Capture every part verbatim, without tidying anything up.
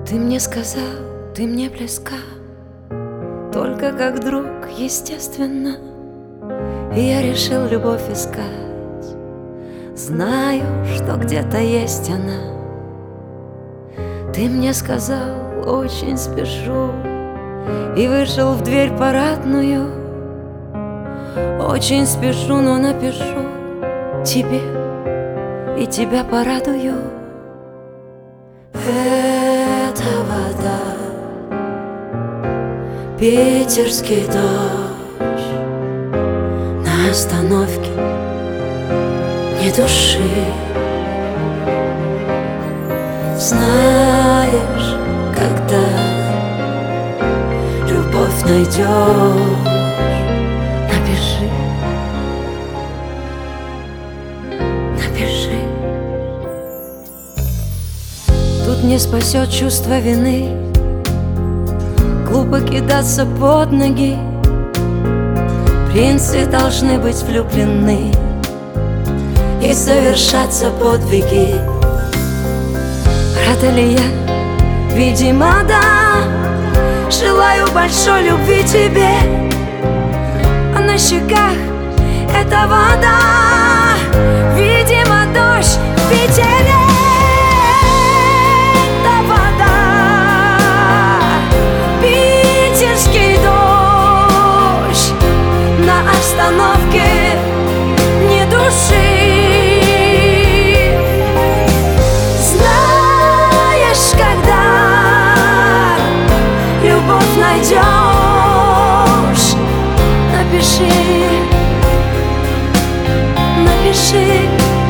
Ты мне сказал, ты мне близка, только как друг, естественно. И я решил любовь искать, знаю, что где-то есть она. Ты мне сказал, очень спешу, и вышел в дверь парадную. Очень спешу, но напишу тебе, и тебя порадую. Это вода, питерский дождь, на остановке ни души. Знаешь, когда любовь найдешь, напиши, напиши. Тут не спасет чувство вины, глупо кидаться под ноги. Принцы должны быть влюблены и совершаться подвиги. Рада ли я? Видимо, да. Желаю большой любви тебе, а на щеках это вода. Видимо, дождь в Питере. Это вода, питерский дождь, на остановке ни души. Найдешь, напиши, напиши.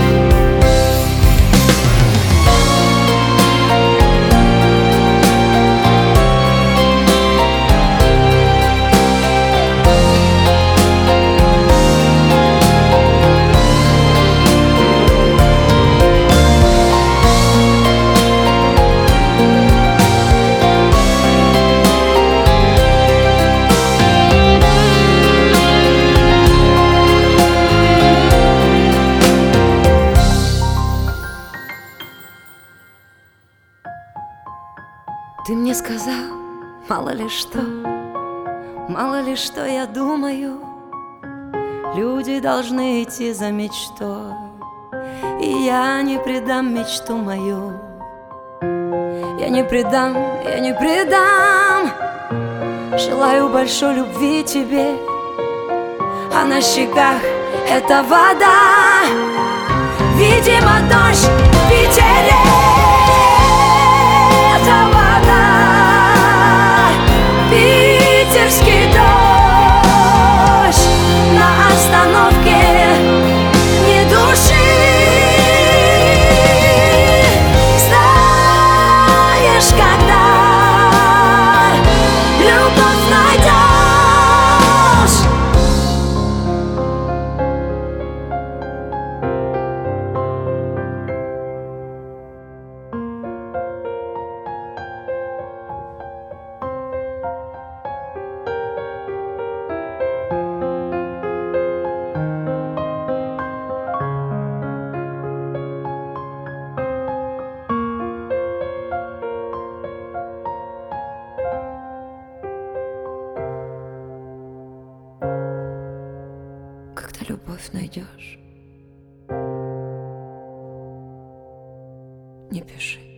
Ты мне сказал, мало ли что, мало ли что я думаю. Люди должны идти за мечтой, и я не предам мечту мою. Я не предам, я не предам. Желаю большой любви тебе, а на щеках это вода. Видимо, дождь в Питере. Это вода, питерский дождь, на остановке ни души. Знаешь, когда любовь найдешь. Когда любовь найдешь, не пиши.